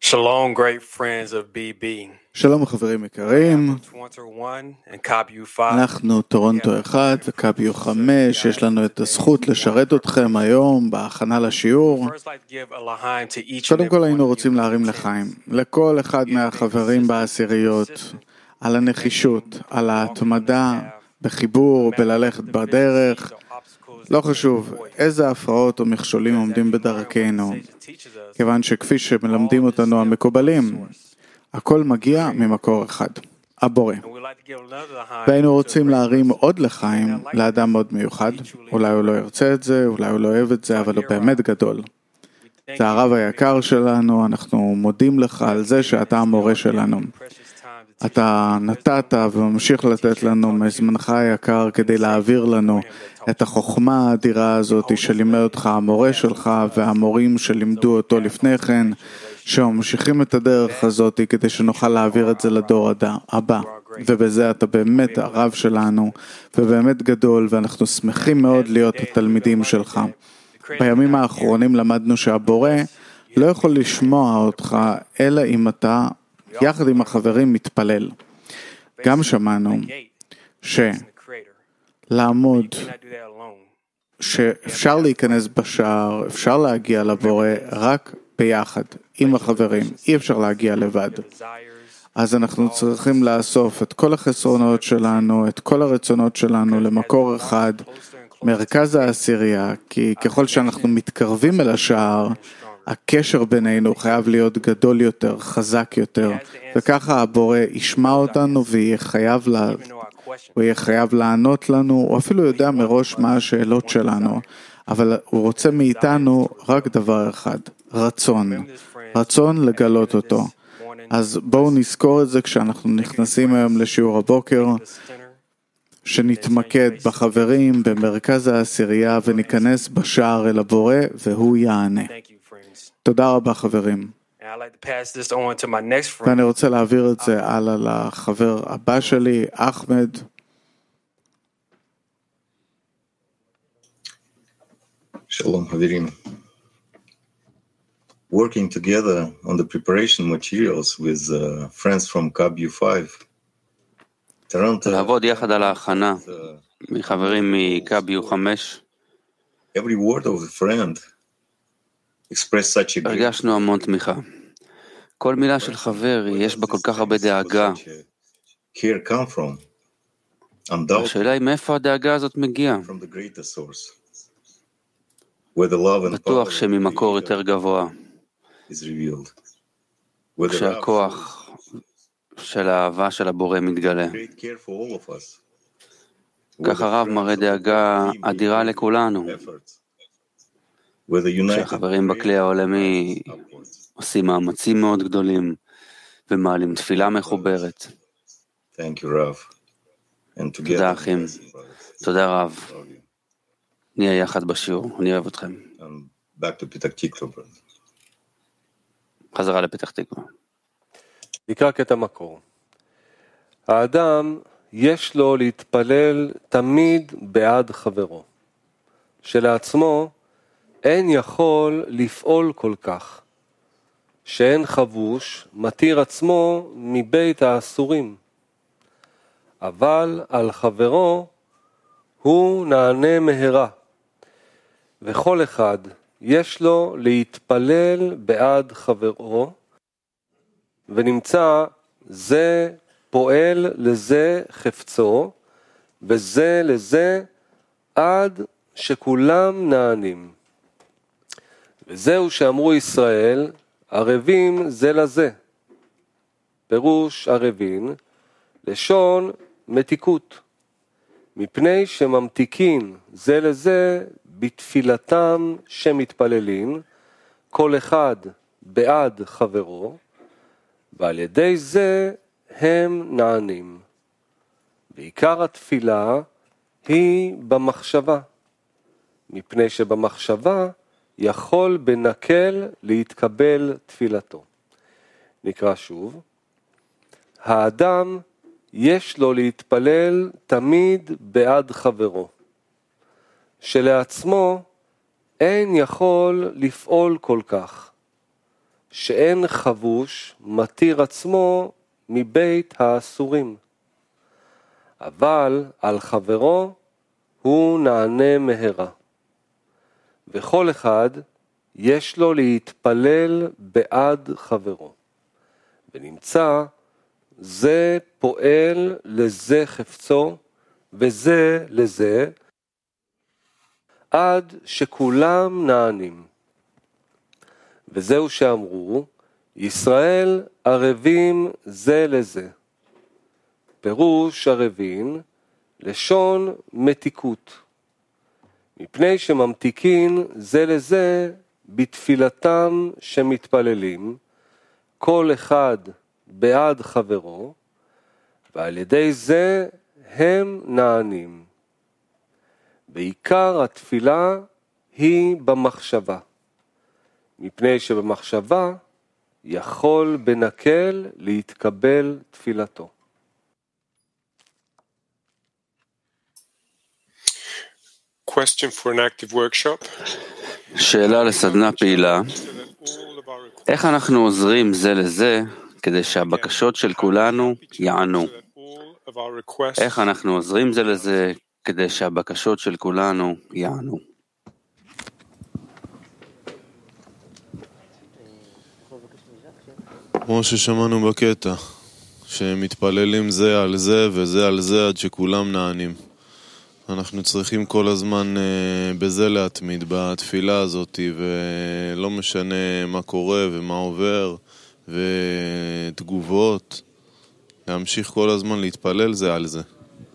Shalom, great friends of BB. שלום חברים יקרים, אנחנו טורונטו 1 וקאביו 5, יש לנו את הזכות לשרת אתכם היום בהכנה לשיעור. קודם כל היינו רוצים להרים לחיים, לכל אחד מהחברים בעשיריות, על הנחישות, על ההתמדה, בחיבור, בללכת בדרך. לא חשוב איזה הפרעות או מכשולים עומדים בדרכנו, כיוון שכפי שמלמדים אותנו המקובלים, הכל מגיע ממקור אחד, הבורא. והיינו רוצים להרים עוד לחיים לאדם מאוד מיוחד, אולי הוא לא ירצה את זה, אולי הוא לא אוהב את זה, אבל הוא באמת גדול. זה הרב היקר שלנו, אנחנו מודים לך על זה שאתה המורה שלנו. אתה נתת וממשיך לתת לנו מזמנך היקר כדי להעביר לנו את החוכמה האדירה הזאת שלימד אותך המורה שלך והמורים שלימדו אותו לפני כן, שממשיכים את הדרך הזאת כדי שנוכל להעביר את זה לדור הבא. ובזה אתה באמת הרב שלנו ובאמת גדול, ואנחנו שמחים מאוד להיות התלמידים שלך. בימים האחרונים למדנו שהבורא לא יכול לשמוע אותך אלא אם אתה יחד עם החברים מתפלל. גם שמענו שלעמוד, שאפשר להיכנס בשער, אפשר להגיע לבורא רק ביחד עם החברים, אי אפשר להגיע לבד. אז אנחנו צריכים לאסוף את כל החסרונות שלנו, את כל הרצונות שלנו למקור אחד, מרכז העשירייה, כי ככל שאנחנו מתקרבים אל השער, הקשר בינינו חייב להיות גדול יותר, חזק יותר, וככה הבורא ישמע אותנו ויהיה חייב לענות לנו, הוא אפילו יודע מראש מה השאלות שלנו, אבל הוא רוצה מאיתנו רק דבר אחד, רצון לגלות אותו. אז בואו נזכור את זה כשאנחנו נכנסים היום לשיעור הבוקר, שנתמקד בחברים במרכז העשירייה וניכנס בשער אל הבורא והוא יענה. תודה רבה חברים. ואני רוצה להעביר את זה הלאה לחבר הבא שלי, אחמד. Shalom, חברים. Working together on the preparation materials with friends from KBU 5. לעבוד יחד על ההכנה מחברים מ-KBU 5. Every word of a friend express such a הרגשנו המון תמיכה. כל מילה של חבר יש בה כל כך הרבה דאגה. השאלה היא מאיפה הדאגה הזאת מגיעה. בטוח שממקור יותר גבוה. כשהכוח של האהבה של הבורא מתגלה. כך הרב מראה דאגה אדירה לכולנו. כשהחברים בכלי העולמי עושים מאמצים מאוד גדולים ומעלים תפילה מחוברת. תודה אחים, תודה רב. נהיה יחד בשיעור, אני אוהב אתכם. חזרה לפתח תקווה. נקרא קטע מקור. האדם יש לו להתפלל תמיד בעד חברו. שלעצמו אין יכול לפעול כל כך, שאין חבוש מתיר עצמו מבית האסורים, אבל על חברו הוא נענה מהרה, וכל אחד יש לו להתפלל בעד חברו, ונמצא זה פועל לזה חפצו, וזה לזה עד שכולם נענים. וזהו שאמרו ישראל, ערבים זה לזה. פירוש ערבין, לשון מתיקות. מפני שממתיקין זה לזה בתפילתם שמתפללים, כל אחד בעד חברו, ועל ידי זה הם נענים. בעיקר התפילה היא במחשבה, מפני שבמחשבה יכול בנקל להתקבל תפילתו. נקרא שוב. האדם יש לו להתפלל תמיד בעד חברו, שלעצמו אין יכול לפעול כל כך, שאין חבוש מתיר עצמו מבית האסורים, אבל על חברו הוא נענה מהרה. וכל אחד יש לו להתפלל בעד חברו. ונמצא זה פועל לזה חפצו וזה לזה, עד שכולם נענים. וזהו שאמרו, ישראל ערבים זה לזה. פירוש ערבין, לשון מתיקות. מפני שממתיקין זה לזה בתפילתם שמתפללים, כל אחד בעד חברו, ועל ידי זה הם נענים. בעיקר התפילה היא במחשבה, מפני שבמחשבה יכול בנקל להתקבל תפילתו. Question for an active workshop. שאלה לסדנה פעילה, איך אנחנו עוזרים זה לזה כדי שהבקשות של כולנו יענו? איך אנחנו עוזרים זה לזה כדי שהבקשות של כולנו יענו? כמו ששמענו בקטע, שמתפללים זה על זה וזה על זה עד שכולם נענים. אנחנו צריכים כל הזמן בזה להתמיד, בתפילה הזאת, ולא משנה מה קורה ומה עובר ותגובות, להמשיך כל הזמן להתפלל זה על זה.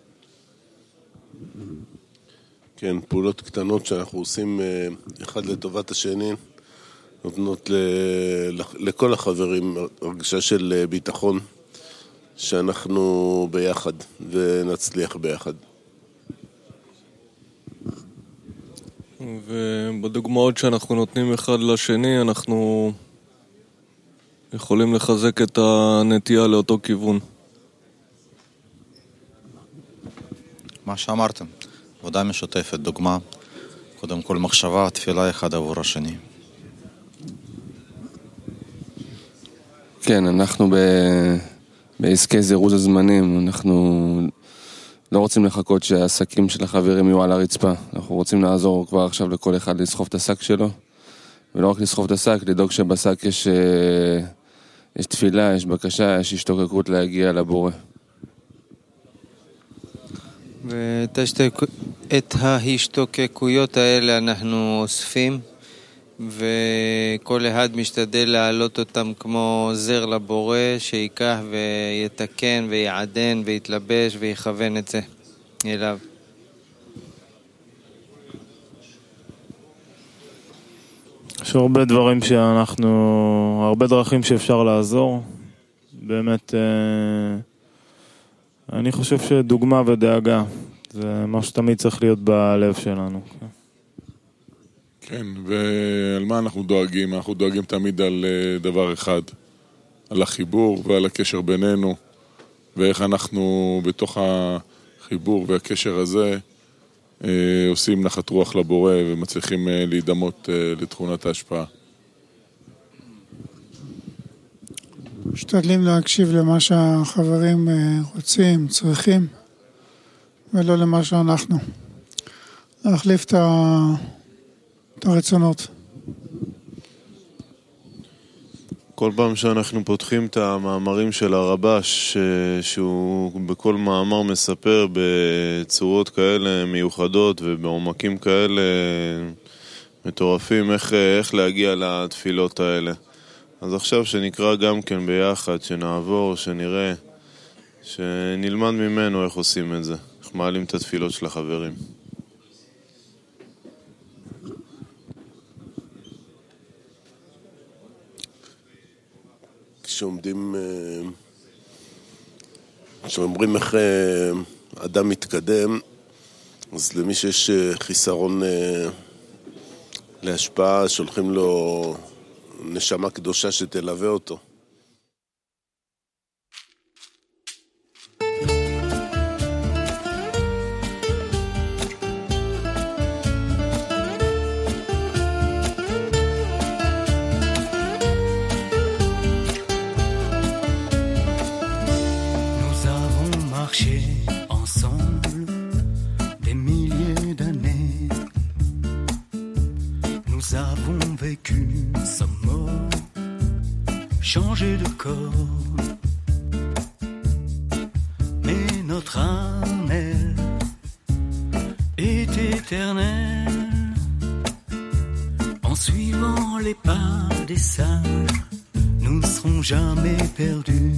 כן, פעולות קטנות שאנחנו עושים אחד לטובת השני, נותנות לכל החברים הרגשה של ביטחון שאנחנו ביחד ונצליח ביחד. ובדוגמאות שאנחנו נותנים אחד לשני, אנחנו יכולים לחזק את הנטייה לאותו כיוון. מה שאמרתם, עבודה משותפת, דוגמה, קודם כל מחשבה, תפילה אחד עבור השני. כן, אנחנו בעסקי זירוז הזמנים, אנחנו לא רוצים לחכות שהעסקים של החברים יהיו על הרצפה. אנחנו רוצים לעזור כבר עכשיו לכל אחד לסחוב את השק שלו, ולא רק לסחוב את השק, לדאוג שבשק יש תפילה, יש בקשה, יש השתוקקות להגיע לבורא. ואת ההשתוקקויות האלה אנחנו אוספים, וכל אחד משתדל להעלות אותם כמו זר לבורא, שיקח ויתקן ויעדן ויתלבש ויכוון את זה אליו. יש הרבה דברים הרבה דרכים שאפשר לעזור. באמת, אני חושב שדוגמה ודאגה זה מה שתמיד צריך להיות בלב שלנו. כן, ועל מה אנחנו דואגים? אנחנו דואגים תמיד על דבר אחד, על החיבור ועל הקשר בינינו, ואיך אנחנו בתוך החיבור והקשר הזה עושים נחת רוח לבורא ומצליחים להידמות לתכונת ההשפעה. משתדלים להקשיב למה שהחברים רוצים, צריכים, ולא למה שאנחנו. להחליף את הרצונות. כל פעם שאנחנו פותחים את המאמרים של הרבש, שהוא בכל מאמר מספר בצורות כאלה מיוחדות ובעומקים כאלה מטורפים איך להגיע לתפילות האלה. אז עכשיו שנקרא גם כן ביחד, שנעבור, שנראה, שנלמד ממנו איך עושים את זה, איך מעלים את התפילות של החברים. כשאומרים איך אדם מתקדם, אז למי שיש חיסרון להשפעה, שולחים לו נשמה קדושה שתלווה אותו. Sans mots, changer de corps. Mais notre âme, elle, est éternelle. En suivant les pas des sages, nous ne serons jamais perdus.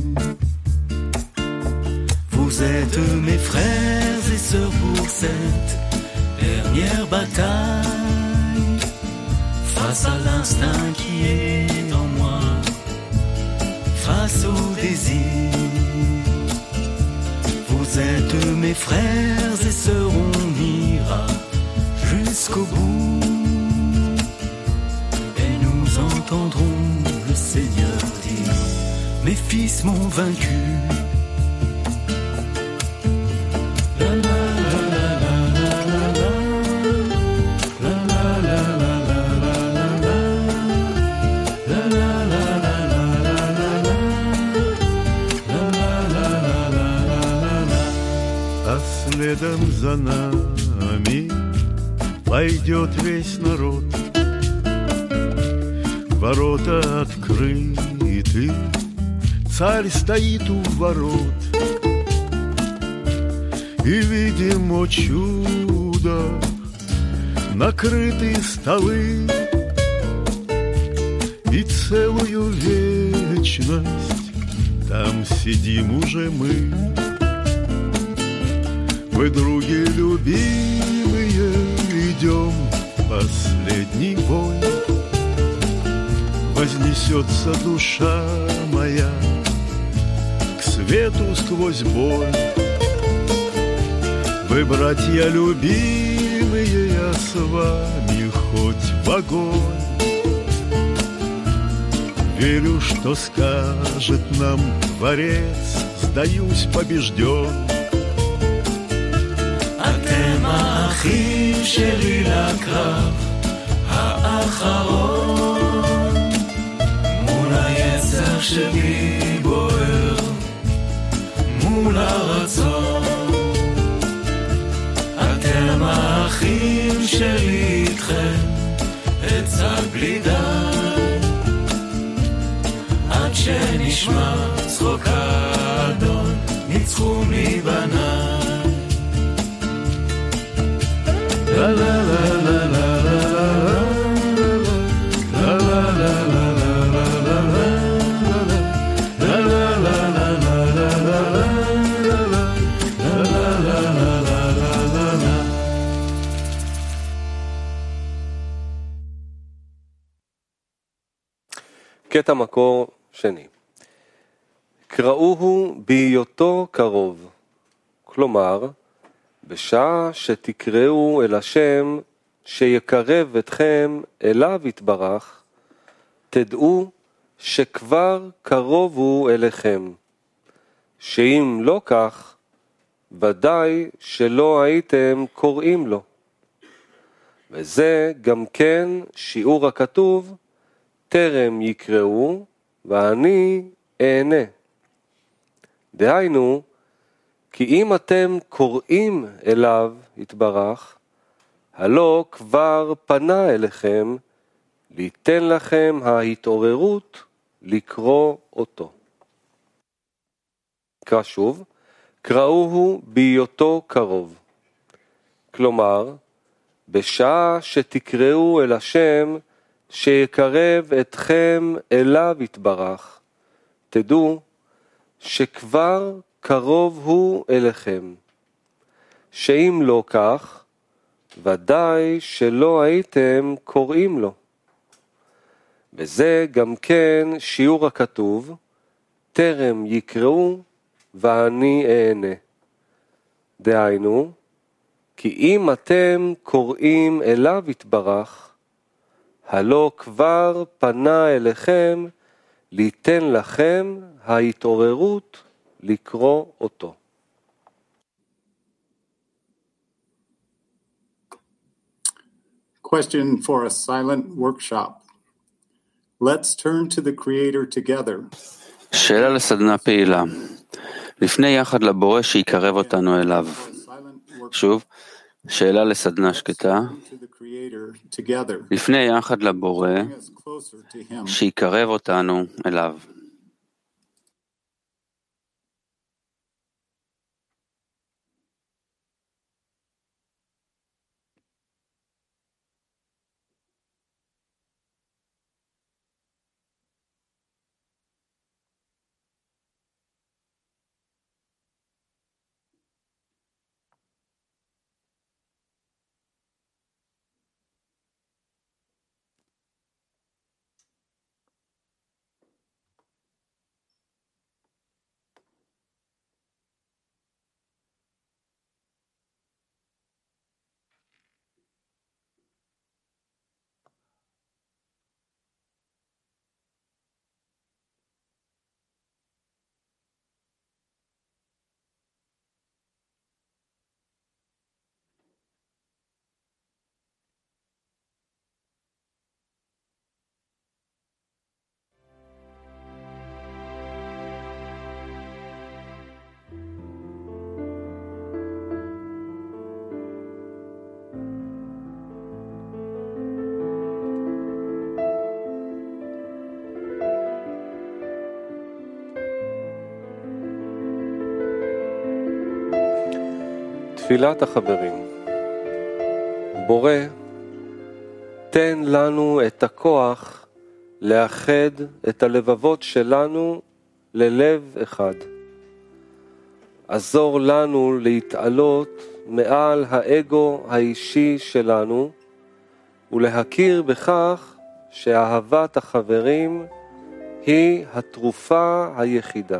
Vous êtes mes frères et sœurs pour cette dernière bataille. Face à l'instinct qui est en moi, face au désir. Vous êtes mes frères et sœurs, on ira jusqu'au bout. Et nous entendrons le Seigneur dire, mes fils m'ont vaincu. Следом за нами пойдет весь народ. Ворота открыты, царь стоит у ворот. И видим, о чудо, накрыты столы. И целую вечность там сидим уже мы. Вы, други любимые, идем последний бой. Вознесется душа моя к свету сквозь боль. Вы, братья любимые, я с вами хоть в огонь. Верю, что скажет нам Творец, сдаюсь побежден. אתם האחים שלי לקרב האחרון, מול היצר שבי בוער, מול הרצון. אתם האחים שלי איתכם, אצל בלי די, עד שנשמע צחוק האדון, ניצחו מבניי. La la la la la la la la la la קטע מקור שני. קראוהו בהיותו קרוב. כלומר, בשעה שתקראו אל השם שיקרב אתכם אליו יתברך, תדעו שכבר קרוב הוא אליכם. שאם לא כך, ודאי שלא הייתם קוראים לו. וזה גם כן שיעור הכתוב, טרם יקראו ואני אענה. דהיינו, כי אם אתם קוראים אליו יתברך, הלא כבר פנה אליכם, ליתן לכם ההתעוררות לקרוא אותו. קרא שוב, קראוהו בהיותו קרוב. כלומר, בשעה שתקראו אל השם שיקרב אתכם אליו יתברך, תדעו שכבר קרוב הוא אליכם. שאם לא כך, ודאי שלא הייתם קוראים לו. וזה גם כן שיעור הכתוב, טרם יקראו ואני אענה. דהיינו, כי אם אתם קוראים אליו יתברך, הלא כבר פנה אליכם ליתן לכם ההתעוררות לקרוא אותו. Question for a silent workshop. Let's turn to the Creator together. שאלה לסדנה פעילה. לפני יחד לבורא שיקרב אותנו אליו. שוב, שאלה לסדנה שקטה. לפני יחד לבורא, שיקרב אותנו אליו. תפילת החברים. בורא, תן לנו את הכוח לאחד את הלבבות שלנו ללב אחד. עזור לנו להתעלות מעל האגו האישי שלנו ולהכיר בכך שאהבת החברים היא התרופה היחידה.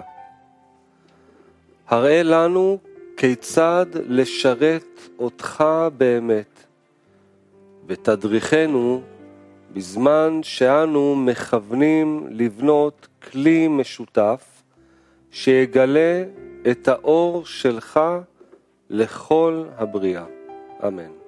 הראה לנו כיצד לשרת אותך באמת, ותדריכנו בזמן שאנו מכוונים לבנות כלי משותף שיגלה את האור שלך לכל הבריאה. אמן.